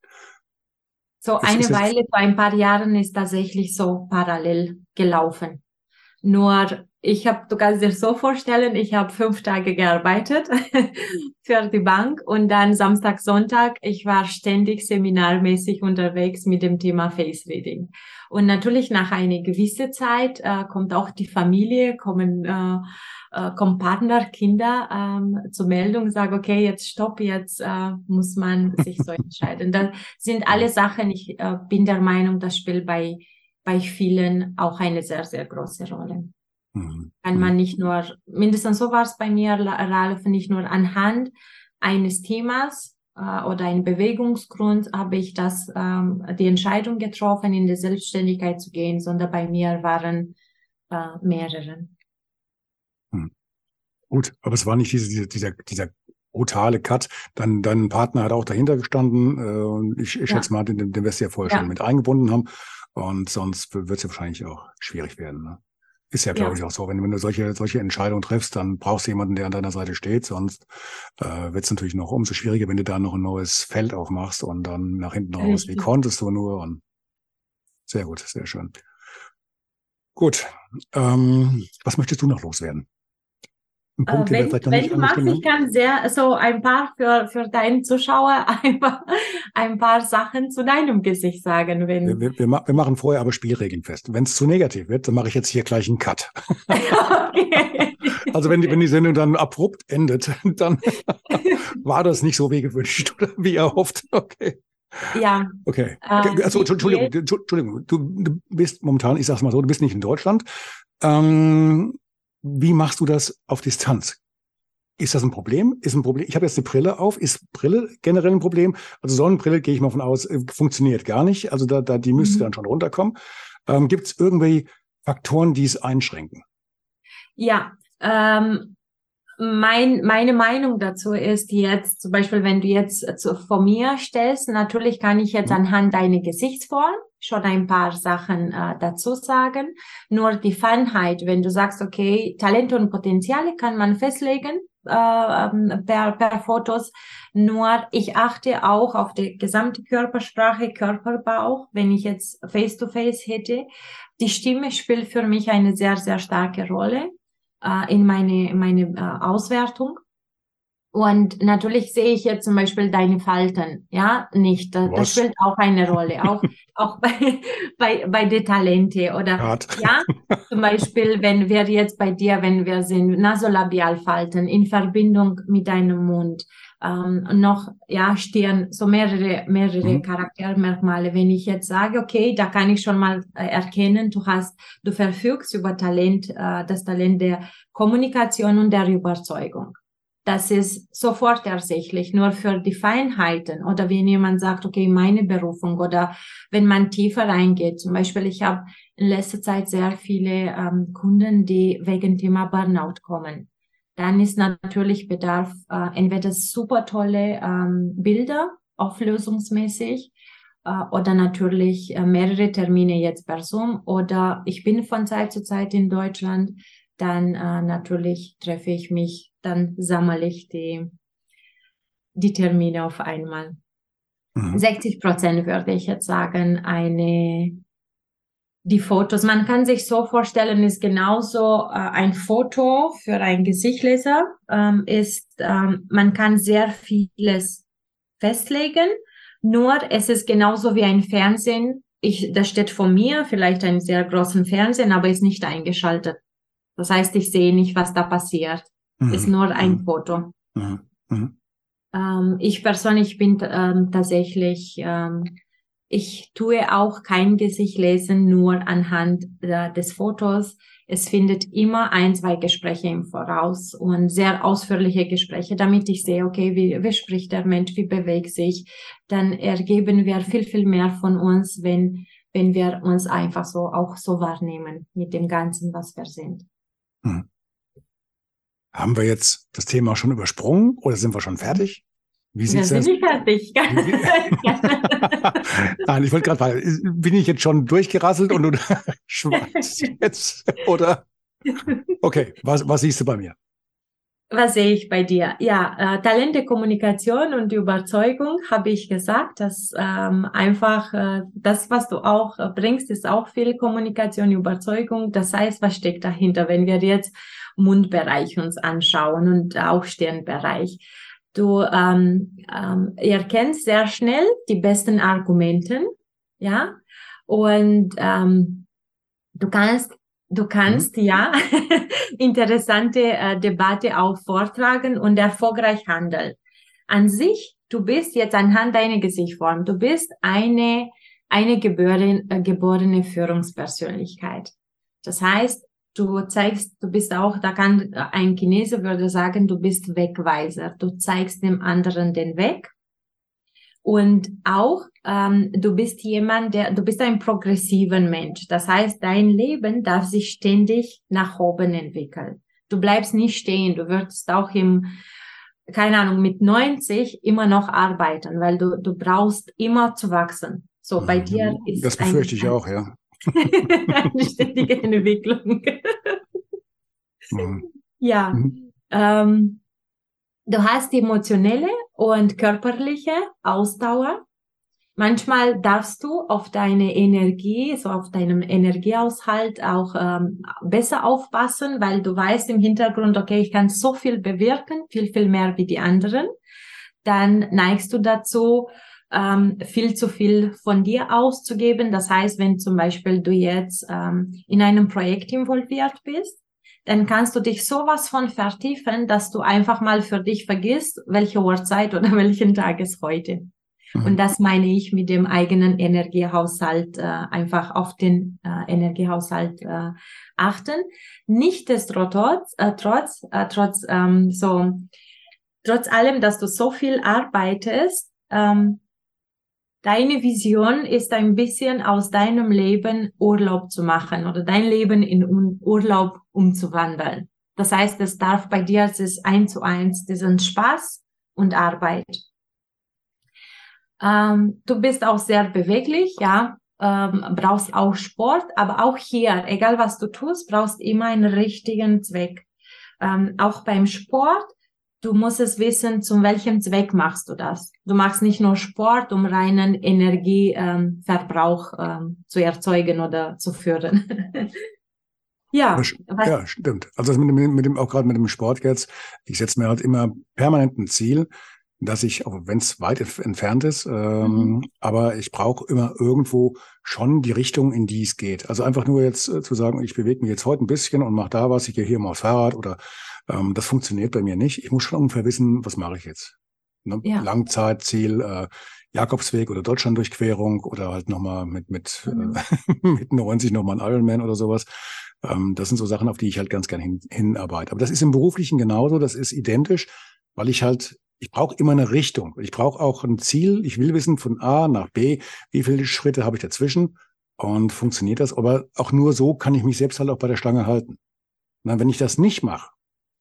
So Jetzt ist eine jetzt, Weile, vor ein paar Jahren ist tatsächlich so parallel gelaufen. Nur, ich habe, du kannst dir so vorstellen, ich habe fünf Tage gearbeitet für die Bank und dann Samstag, Sonntag, ich war ständig seminarmäßig unterwegs mit dem Thema Face Reading. Und natürlich nach einer gewissen Zeit äh, kommt auch die Familie, kommen, äh, äh, kommen Partner, Kinder ähm, zur Meldung, sagen, okay, jetzt stopp, jetzt äh, muss man sich so entscheiden. Das sind alle Sachen, ich äh, bin der Meinung, das spielt bei bei vielen auch eine sehr, sehr große Rolle. hm, Kann hm. man nicht nur, mindestens so war es bei mir, Ralf, nicht nur anhand eines Themas äh, oder ein Bewegungsgrund habe ich das, ähm, die Entscheidung getroffen, in die Selbstständigkeit zu gehen, sondern bei mir waren äh, mehrere. Hm. Gut, aber es war nicht diese, diese, dieser, dieser brutale Cut. Dein, dein Partner hat auch dahinter gestanden. Äh, und ich, ich Ja. schätze mal, den, den wirst du ja vorher Ja. schon mit eingebunden haben. Und sonst wird es ja wahrscheinlich auch schwierig werden. Ne? Ist ja, glaube Ja. ich, auch so. Wenn, wenn du solche, solche Entscheidungen triffst, dann brauchst du jemanden, der an deiner Seite steht. Sonst äh, wird es natürlich noch umso schwieriger, wenn du da noch ein neues Feld aufmachst und dann nach hinten raus, wie Richtig. konntest du nur? Und sehr gut, sehr schön. Gut, ähm, was möchtest du noch loswerden? Ein Punkt, Äh, den wir wenn, vielleicht noch wenn nicht du magst, angeschnitten ich haben? kann sehr, so ein paar für, für deinen Zuschauer ein paar, ein paar Sachen zu deinem Gesicht sagen, Wir, wenn, wir, wir, ma- wir machen vorher aber Spielregeln fest. Wenn es zu negativ wird, dann mache ich jetzt hier gleich einen Cut. okay. Also wenn die, wenn die Sendung dann abrupt endet, dann war das nicht so wie gewünscht oder wie erhofft. Okay. Ja, Okay. ähm, Also, wie Entschuldigung, geht, Entschuldigung, du, du bist momentan, ich sag's mal so, du bist nicht in Deutschland. Ähm, wie machst du das auf Distanz? Ist das ein Problem? Ist ein Problem? Ich habe jetzt eine Brille auf. Ist Brille generell ein Problem? Also Sonnenbrille gehe ich mal von aus, äh, funktioniert gar nicht. Also da, da die müsste Mhm. dann schon runterkommen. Ähm, Gibt es irgendwie Faktoren, die es einschränken? ja, ähm, mein, meine Meinung dazu ist jetzt, zum Beispiel, wenn du jetzt zu, vor mir stellst, natürlich kann ich jetzt Hm? anhand deiner Gesichtsform schon ein paar Sachen äh, dazu sagen. Nur die Feinheit, wenn du sagst, okay, Talente und Potenziale kann man festlegen äh, ähm, per, per Fotos. Nur ich achte auch auf die gesamte Körpersprache, Körperbau, wenn ich jetzt Face-to-Face hätte. die Stimme spielt für mich eine sehr, sehr starke Rolle äh, in meine, in meine äh, Auswertung. Und natürlich sehe ich jetzt zum Beispiel deine Falten, ja, nicht. Das, das spielt auch eine Rolle, auch, auch bei, bei, bei den Talente oder, Hart. ja, zum Beispiel, wenn wir jetzt bei dir, wenn wir sind, Nasolabialfalten in Verbindung mit deinem Mund, ähm, noch, ja, Stirn, so mehrere, mehrere mhm. Charaktermerkmale. Wenn ich jetzt sage, okay, da kann ich schon mal äh, erkennen, du hast, du verfügst über Talent, äh, das Talent der Kommunikation und der Überzeugung. Das ist sofort ersichtlich, nur für die Feinheiten oder wenn jemand sagt, okay, meine Berufung oder wenn man tiefer reingeht. Zum Beispiel, ich habe in letzter Zeit sehr viele ähm, Kunden, die wegen Thema Burnout kommen. Dann ist natürlich Bedarf äh, entweder super tolle ähm, Bilder, auflösungsmäßig, äh, oder natürlich äh, mehrere Termine jetzt per Zoom oder ich bin von Zeit zu Zeit in Deutschland. Dann äh, natürlich treffe ich mich, dann sammle ich die, die Termine auf einmal. Mhm. sechzig Prozent würde ich jetzt sagen, eine, die Fotos. Man kann sich so vorstellen, ist genauso äh, ein Foto für einen Gesichtleser, ähm, ist, ähm, man kann sehr vieles festlegen, nur es ist genauso wie ein Fernsehen. Ich, das steht vor mir, vielleicht einen sehr großen Fernsehen, aber ist nicht eingeschaltet. Das heißt, ich sehe nicht, was da passiert. Mhm. Ist nur ein mhm. Foto. Mhm. Mhm. Ähm, ich persönlich bin ähm, tatsächlich, ähm, ich tue auch kein Gesicht lesen, nur anhand äh, des Fotos. Es findet immer ein, zwei Gespräche im Voraus und sehr ausführliche Gespräche, damit ich sehe, okay, wie, wie spricht der Mensch, wie bewegt sich. Dann ergeben wir viel, viel mehr von uns, wenn, wenn wir uns einfach so auch so wahrnehmen mit dem Ganzen, was wir sind. Hm. Haben wir jetzt das Thema schon übersprungen oder sind wir schon fertig? Wie sieht's wir sind das? nicht fertig. Nein, ich wollte gerade fragen, bin ich jetzt schon durchgerasselt und du schwatzt jetzt? Oder? Okay, was, was siehst du bei mir? Was sehe ich bei dir? Ja, äh, Talente, Kommunikation und Überzeugung habe ich gesagt, dass ähm, einfach äh, das, was du auch äh, bringst, ist auch viel Kommunikation, Überzeugung. Das heißt, was steckt dahinter, wenn wir jetzt Mundbereich uns anschauen und auch Stirnbereich? Du ähm, ähm, erkennst sehr schnell die besten Argumenten, ja, und ähm, du kannst Du kannst, mhm. ja, interessante äh, Debatte auch vortragen und erfolgreich handeln. An sich, du bist jetzt anhand deiner Gesichtsform, du bist eine, eine geborene, äh, geborene Führungspersönlichkeit. Das heißt, du zeigst, du bist auch, da kann ein Chinese würde sagen, du bist Wegweiser. Du zeigst dem anderen den Weg. Und auch, ähm, du bist jemand, der, du bist ein progressiver Mensch. Das heißt, dein Leben darf sich ständig nach oben entwickeln. Du bleibst nicht stehen. Du wirst auch im, keine Ahnung, mit neunzig immer noch arbeiten, weil du, du brauchst immer zu wachsen. So, bei dir ist das befürchte ich auch, ja. eine ständige Entwicklung. Mhm. Ja, mhm. ähm, du hast die emotionelle und körperliche Ausdauer. Manchmal darfst du auf deine Energie, so auf deinem Energiehaushalt auch ähm, besser aufpassen, weil du weißt im Hintergrund, okay, ich kann so viel bewirken, viel, viel mehr wie die anderen. Dann neigst du dazu, ähm, viel zu viel von dir auszugeben. Das heißt, wenn zum Beispiel du jetzt ähm, in einem Projekt involviert bist, dann kannst du dich sowas von vertiefen, dass du einfach mal für dich vergisst, welche Uhrzeit oder welchen Tag ist heute. Mhm. Und das meine ich mit dem eigenen Energiehaushalt, äh, einfach auf den äh, Energiehaushalt äh, achten. Nichtsdestotrotz, äh, trotz, äh, trotz, ähm, so, trotz allem, dass du so viel arbeitest, ähm, deine Vision ist ein bisschen aus deinem Leben Urlaub zu machen oder dein Leben in Urlaub umzuwandeln. Das heißt, es darf bei dir, es ist eins zu eins, diesen Spaß und Arbeit. Ähm, du bist auch sehr beweglich, ja, ähm, brauchst auch Sport, aber auch hier, egal was du tust, brauchst immer einen richtigen Zweck. Ähm, auch beim Sport, du musst es wissen, zu welchem Zweck machst du das. Du machst nicht nur Sport, um reinen Energieverbrauch ähm, ähm, zu erzeugen oder zu führen. Ja, was, ja, stimmt. Also mit dem, mit dem, auch gerade mit dem Sport jetzt, ich setze mir halt immer permanent ein Ziel, dass ich, auch wenn es weit entfernt ist, ähm, mhm. aber ich brauche immer irgendwo schon die Richtung, in die es geht. Also einfach nur jetzt äh, zu sagen, ich bewege mich jetzt heute ein bisschen und mache da was, ich gehe hier mal aufs Fahrrad oder ähm, das funktioniert bei mir nicht. Ich muss schon ungefähr wissen, was mache ich jetzt. Ne? Ja. Langzeitziel, äh, Jakobsweg oder Deutschlanddurchquerung oder halt nochmal mit, mit, mhm. äh, mit neunzig nochmal ein Ironman oder sowas. Ähm, das sind so Sachen, auf die ich halt ganz gerne hin, hinarbeite. Aber das ist im Beruflichen genauso, das ist identisch, weil ich halt Ich brauche immer eine Richtung. Ich brauche auch ein Ziel. Ich will wissen von A nach B, wie viele Schritte habe ich dazwischen und funktioniert das? Aber auch nur so kann ich mich selbst halt auch bei der Stange halten. Na, wenn ich das nicht mache,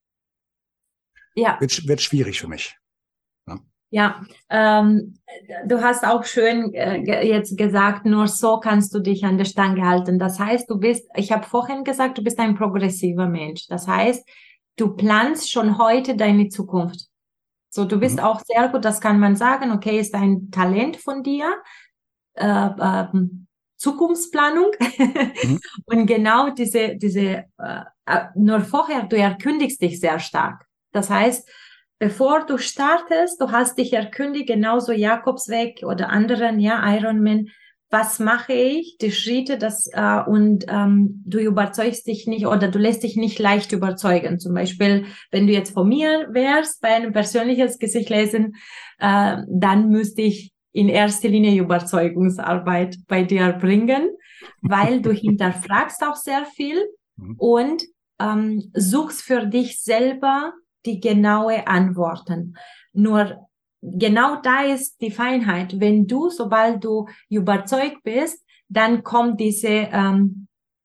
ja. wird wird schwierig für mich. Ja, ja ähm, du hast auch schön äh, jetzt gesagt, nur so kannst du dich an der Stange halten. Das heißt, du bist, ich habe vorhin gesagt, du bist ein progressiver Mensch. Das heißt, du planst schon heute deine Zukunft. So, du bist mhm. auch sehr gut, das kann man sagen, okay, ist ein Talent von dir, äh, äh, Zukunftsplanung. Mhm. Und genau diese, diese äh, nur vorher, du erkündigst dich sehr stark. Das heißt, bevor du startest, du hast dich erkündigt, genauso Jakobsweg oder anderen, ja, Ironman, was mache ich, die Schritte, das äh, und ähm, du überzeugst dich nicht oder du lässt dich nicht leicht überzeugen. Zum Beispiel, wenn du jetzt von mir wärst, bei einem persönliches Gesicht lesen, äh, dann müsste ich in erster Linie Überzeugungsarbeit bei dir bringen, weil du hinterfragst auch sehr viel und ähm, suchst für dich selber die genaue Antworten. Nur genau da ist die Feinheit. Wenn du, sobald du überzeugt bist, dann kommt diese ähm,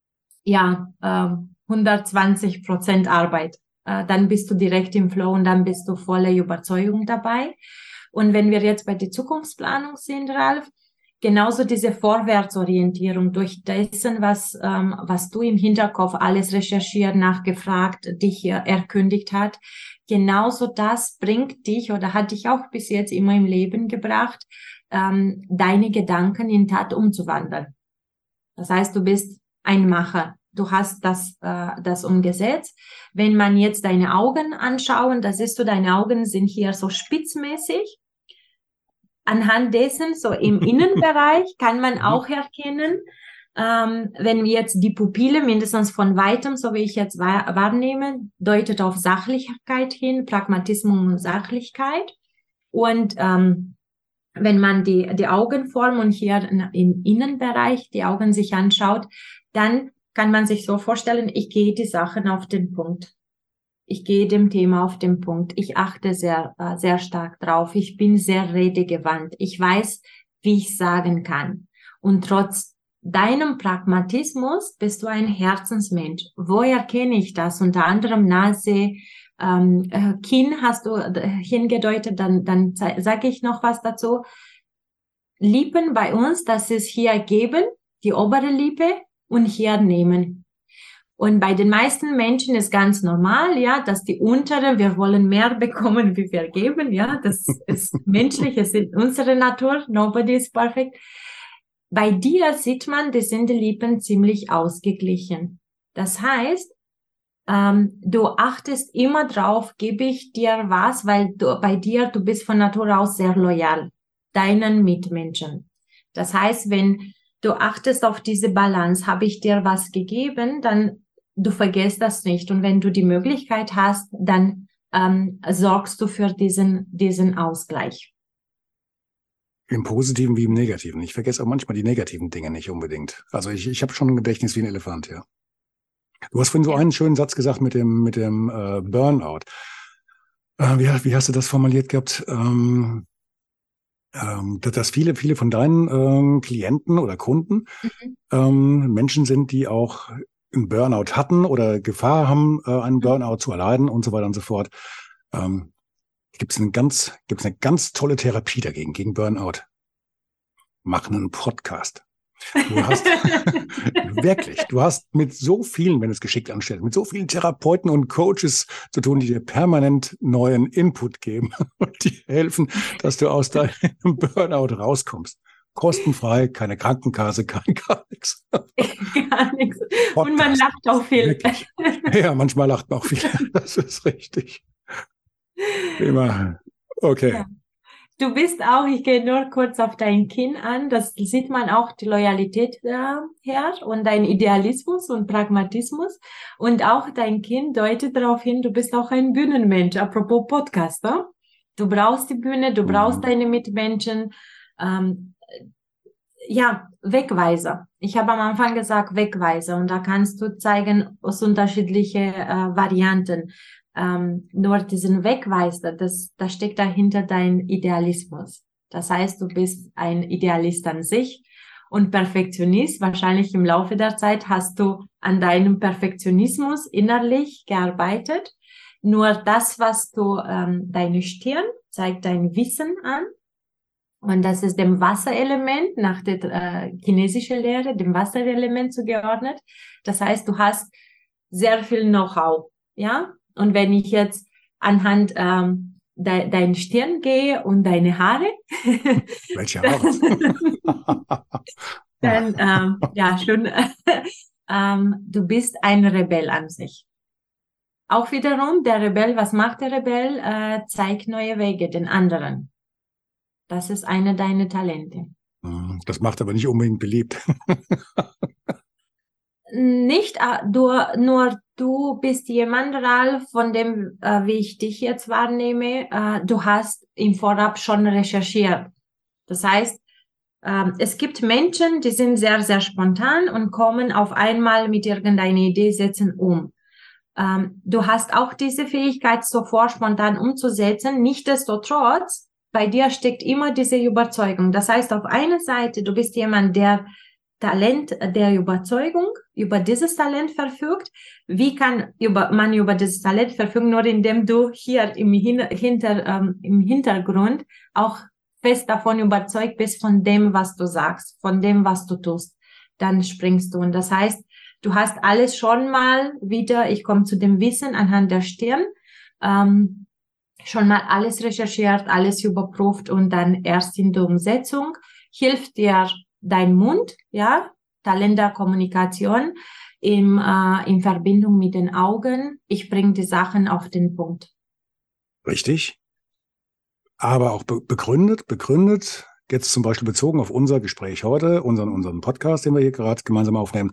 ja ähm, hundertzwanzig Prozent Arbeit. Äh, dann bist du direkt im Flow und dann bist du voller Überzeugung dabei. Und wenn wir jetzt bei der Zukunftsplanung sind, Ralf, genauso diese Vorwärtsorientierung durch dessen, was ähm, was du im Hinterkopf alles recherchiert, nachgefragt, dich hier erkündigt hat. Genauso das bringt dich oder hat dich auch bis jetzt immer im Leben gebracht, ähm, deine Gedanken in Tat umzuwandeln. Das heißt, du bist ein Macher. Du hast das, äh, das umgesetzt. Wenn man jetzt deine Augen anschauen, da siehst du, deine Augen sind hier so spitzmäßig. Anhand dessen, so im Innenbereich, kann man auch erkennen, ähm, wenn jetzt die Pupille mindestens von weitem, so wie ich jetzt wahr, wahrnehme, deutet auf Sachlichkeit hin, Pragmatismus und Sachlichkeit. Und ähm, wenn man die, die Augenform und hier im Innenbereich die Augen sich anschaut, dann kann man sich so vorstellen, ich gehe die Sachen auf den Punkt. Ich gehe dem Thema auf den Punkt. Ich achte sehr, äh, sehr stark drauf. Ich bin sehr redegewandt. Ich weiß, wie ich sagen kann. Und trotz deinem Pragmatismus bist du ein Herzensmensch. Woher kenne ich das? Unter anderem Nase, ähm, äh, Kinn hast du hingedeutet, dann, dann sage ich noch was dazu. Lippen bei uns, das ist hier geben, die obere Lippe und hier nehmen. Und bei den meisten Menschen ist ganz normal, ja, dass die untere, wir wollen mehr bekommen, wie wir geben, ja, das ist menschlich, es ist unsere Natur, nobody is perfect. Bei dir sieht man, die sind die Lippen ziemlich ausgeglichen. Das heißt, ähm, du achtest immer drauf, gebe ich dir was, weil du, bei dir, du bist von Natur aus sehr loyal, deinen Mitmenschen. Das heißt, wenn du achtest auf diese Balance, habe ich dir was gegeben, dann du vergisst das nicht. Und wenn du die Möglichkeit hast, dann ähm, sorgst du für diesen, diesen Ausgleich. Im Positiven wie im Negativen. Ich vergesse auch manchmal die negativen Dinge nicht unbedingt. Also ich, ich habe schon ein Gedächtnis wie ein Elefant, ja. Du hast vorhin so ja. einen schönen Satz gesagt mit dem, mit dem äh, Burnout. Äh, wie, wie hast du das formuliert gehabt? Ähm, ähm, dass viele, viele von deinen ähm, Klienten oder Kunden mhm. ähm, Menschen sind, die auch einen Burnout hatten oder Gefahr haben, äh, einen Burnout zu erleiden und so weiter und so fort. Ähm, Gibt es eine ganz, gibt's eine ganz tolle Therapie dagegen, gegen Burnout. Mach einen Podcast. Du hast wirklich, du hast mit so vielen, wenn du es geschickt anstellst, mit so vielen Therapeuten und Coaches zu tun, die dir permanent neuen Input geben und dir helfen, dass du aus deinem Burnout rauskommst. Kostenfrei, keine Krankenkasse, kein gar nichts. Gar nichts. Und man Podcast. lacht auch viel. Wirklich. Ja, manchmal lacht man auch viel. Das ist richtig. Immer. Okay. Ja. Du bist auch, ich gehe nur kurz auf dein Kinn an, das sieht man auch die Loyalität äh, her und dein Idealismus und Pragmatismus und auch dein Kinn deutet darauf hin, du bist auch ein Bühnenmensch, apropos Podcaster. Du brauchst die Bühne, du brauchst mhm. deine Mitmenschen, ähm, ja, Wegweiser. Ich habe am Anfang gesagt Wegweiser und da kannst du zeigen aus unterschiedliche äh, Varianten. Ähm, nur diesen Wegweiser, das, da steckt dahinter dein Idealismus. Das heißt, du bist ein Idealist an sich und Perfektionist. Wahrscheinlich im Laufe der Zeit hast du an deinem Perfektionismus innerlich gearbeitet. Nur das, was du, ähm, deine Stirn zeigt dein Wissen an. Und das ist dem Wasserelement nach der äh, chinesischen Lehre, dem Wasserelement zugeordnet. Das heißt, du hast sehr viel Know-how, ja? Und wenn ich jetzt anhand ähm, de dein Stirn gehe und deine Haare, welche Haare? dann ähm, ja schon, ähm, du bist ein Rebell an sich. Auch wiederum der Rebell, was macht der Rebell? Äh, zeigt neue Wege den anderen. Das ist eine deiner Talente. Das macht aber nicht unbedingt beliebt. Nicht du, nur du bist jemand, Ralf, von dem, äh, wie ich dich jetzt wahrnehme, äh, du hast im Vorab schon recherchiert. Das heißt, äh, es gibt Menschen, die sind sehr, sehr spontan und kommen auf einmal mit irgendeiner Idee, setzen um. Ähm, du hast auch diese Fähigkeit, sofort spontan umzusetzen. Nichtsdestotrotz, bei dir steckt immer diese Überzeugung. Das heißt, auf einer Seite, du bist jemand, der Talent der Überzeugung, über dieses Talent verfügt. Wie kann über, man über dieses Talent verfügen? Nur indem du hier im, hinter, ähm, im Hintergrund auch fest davon überzeugt bist, von dem, was du sagst, von dem, was du tust. Dann springst du. Und das heißt, du hast alles schon mal wieder, ich komme zu dem Wissen anhand der Stirn, ähm, schon mal alles recherchiert, alles überprüft und dann erst in der Umsetzung hilft dir dein Mund, ja, Talent der Kommunikation im, äh, in Verbindung mit den Augen. Ich bringe die Sachen auf den Punkt. Richtig. Aber auch be begründet, begründet, jetzt zum Beispiel bezogen auf unser Gespräch heute, unseren, unseren Podcast, den wir hier gerade gemeinsam aufnehmen.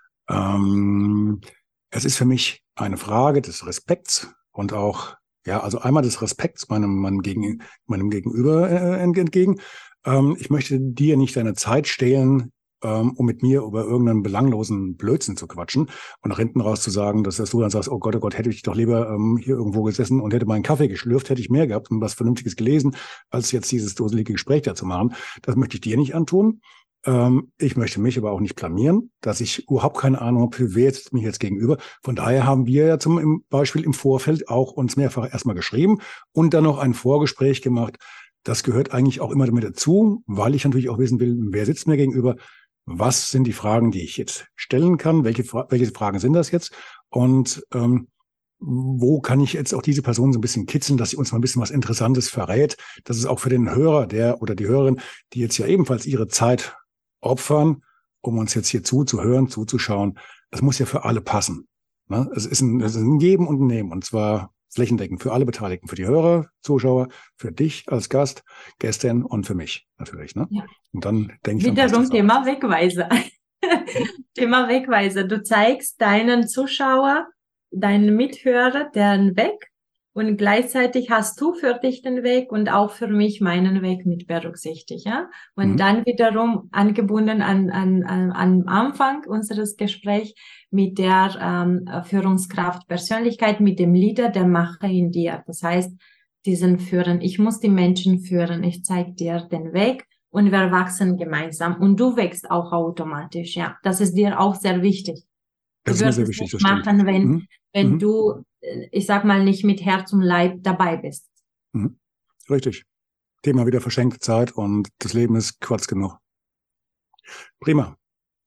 Ähm, es ist für mich eine Frage des Respekts und auch, ja, also einmal des Respekts meinem, meinem, Gegen, meinem Gegenüber äh, entgegen. Ähm, ich möchte dir nicht deine Zeit stehlen, ähm, um mit mir über irgendeinen belanglosen Blödsinn zu quatschen und nach hinten raus zu sagen, dass, dass du dann sagst, oh Gott, oh Gott, hätte ich doch lieber ähm, hier irgendwo gesessen und hätte meinen Kaffee geschlürft, hätte ich mehr gehabt und was Vernünftiges gelesen, als jetzt dieses dusselige Gespräch da zu machen. Das möchte ich dir nicht antun. Ähm, ich möchte mich aber auch nicht blamieren, dass ich überhaupt keine Ahnung habe, wer jetzt mich jetzt gegenüber. Von daher haben wir ja zum im Beispiel im Vorfeld auch uns mehrfach erstmal geschrieben und dann noch ein Vorgespräch gemacht. Das gehört eigentlich auch immer damit dazu, weil ich natürlich auch wissen will, wer sitzt mir gegenüber, was sind die Fragen, die ich jetzt stellen kann, welche, welche Fragen sind das jetzt und ähm, wo kann ich jetzt auch diese Person so ein bisschen kitzeln, dass sie uns mal ein bisschen was Interessantes verrät, dass es auch für den Hörer, der oder die Hörerin, die jetzt ja ebenfalls ihre Zeit opfern, um uns jetzt hier zuzuhören, zuzuschauen, das muss ja für alle passen. Ne? Es ist ein, es ist ein Geben und ein Nehmen und zwar flächendeckend für alle Beteiligten, für die Hörer, Zuschauer, für dich als Gast, Gästin und für mich natürlich. Ne? Ja. Und dann denke ich... Wiederum Thema Wegweiser. Thema Wegweiser. Du zeigst deinen Zuschauer, deinen Mithörer deren Weg und gleichzeitig hast du für dich den Weg und auch für mich meinen Weg mit berücksichtigt. Ja? Und mhm. dann wiederum angebunden an, an, an, am Anfang unseres Gesprächs mit der ähm, Führungskraft, Persönlichkeit, mit dem Leader, der Macher in dir. Das heißt, diesen Führen. Ich muss die Menschen führen. Ich zeige dir den Weg und wir wachsen gemeinsam. Und du wächst auch automatisch. Ja, das ist dir auch sehr wichtig. Du das wirst ist mir es sehr wichtig, nicht machen, wenn, mhm. wenn mhm. du, ich sag mal, nicht mit Herz und Leib dabei bist. Mhm. Richtig. Thema wieder verschenkte Zeit und das Leben ist kurz genug. Prima.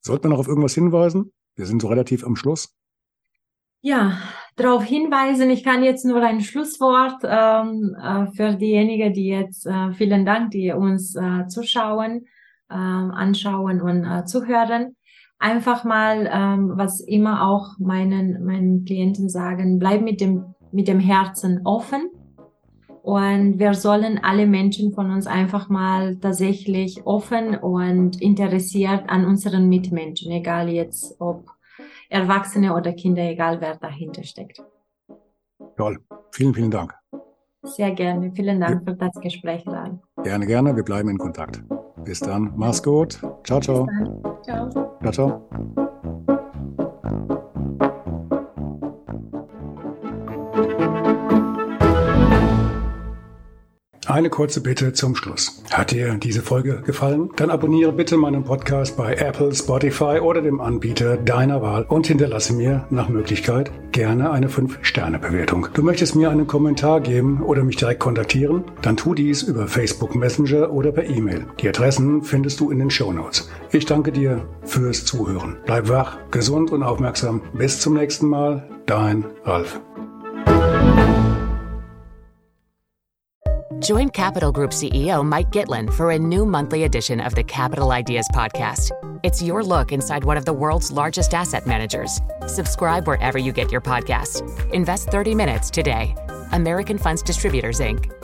Sollte man noch auf irgendwas hinweisen? Wir sind so relativ am Schluss. Ja, darauf hinweisen, ich kann jetzt nur ein Schlusswort ähm, äh, für diejenigen, die jetzt, äh, vielen Dank, die uns äh, zuschauen, äh, anschauen und äh, zuhören. Einfach mal, ähm, was immer auch meinen, meinen Klienten sagen, bleib mit dem, mit dem Herzen offen. Und wir sollen alle Menschen von uns einfach mal tatsächlich offen und interessiert an unseren Mitmenschen, egal jetzt ob Erwachsene oder Kinder, egal wer dahinter steckt. Toll. Vielen, vielen Dank. Sehr gerne. Vielen Dank ja. für das Gespräch, Ral. Gerne, gerne. Wir bleiben in Kontakt. Bis dann. Mach's gut. Ciao, ciao. Bis dann. Ciao. Ciao, ciao. Eine kurze Bitte zum Schluss. Hat dir diese Folge gefallen? Dann abonniere bitte meinen Podcast bei Apple, Spotify oder dem Anbieter deiner Wahl und hinterlasse mir nach Möglichkeit gerne eine fünf Sterne Bewertung. Du möchtest mir einen Kommentar geben oder mich direkt kontaktieren? Dann tu dies über Facebook Messenger oder per E-Mail. Die Adressen findest du in den Shownotes. Ich danke dir fürs Zuhören. Bleib wach, gesund und aufmerksam. Bis zum nächsten Mal. Dein Ralf. Join Capital Group C E O Mike Gitlin for a new monthly edition of the Capital Ideas Podcast. It's your look inside one of the world's largest asset managers. Subscribe wherever you get your podcasts. Invest thirty minutes today. American Funds Distributors, Incorporated